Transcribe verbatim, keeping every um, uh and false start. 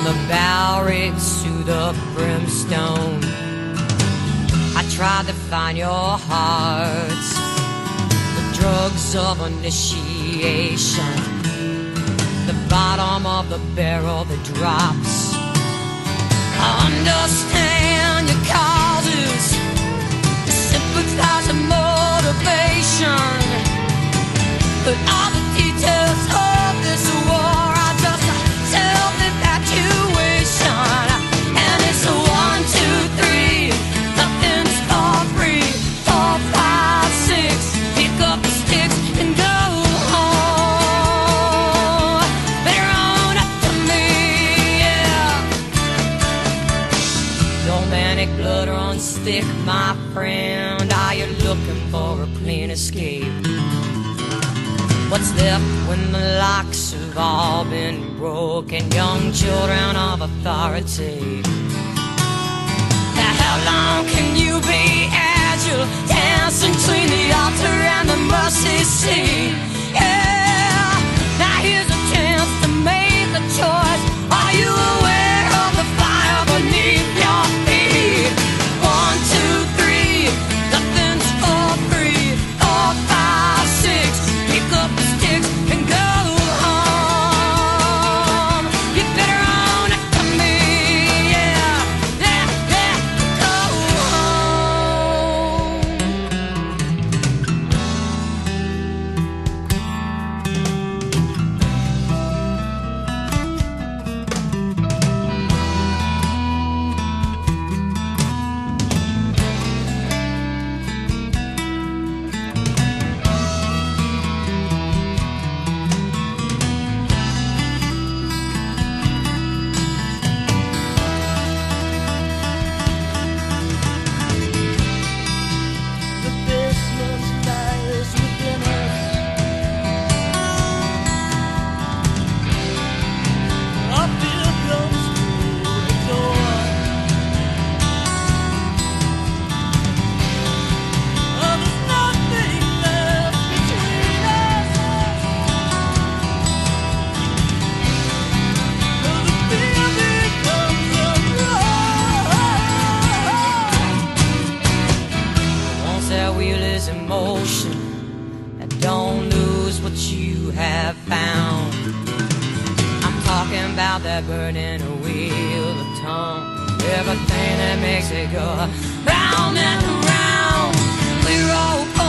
the barracks to the brimstone. I tried to find your hearts, the drugs of initiation, the bottom of the barrel that drops. I understand your causes, sympathize with motivation, but all the details of this war are just a self-infatuation. And it's a one, two, three, nothing's for free. Four, five, six, pick up the sticks and go home. Better own up to me, yeah. Your manic blood runs thick, my friend. Are you looking for a clean escape? What's left when the locks have all been broken? Young children of authority. Now how long can you be agile, dancing between the altar and the mercy seat? Yeah, now here's a chance to make a choice. Are you aware of the fire beneath your feet? One, two, three, nothing's for free. Four, five, six, pick up the sticks and go home. You better own it to me, yeah, yeah, yeah, go emotion, and don't lose what you have found. I'm talking about that burning wheel of tongue, everything that makes it go round and round. We roll.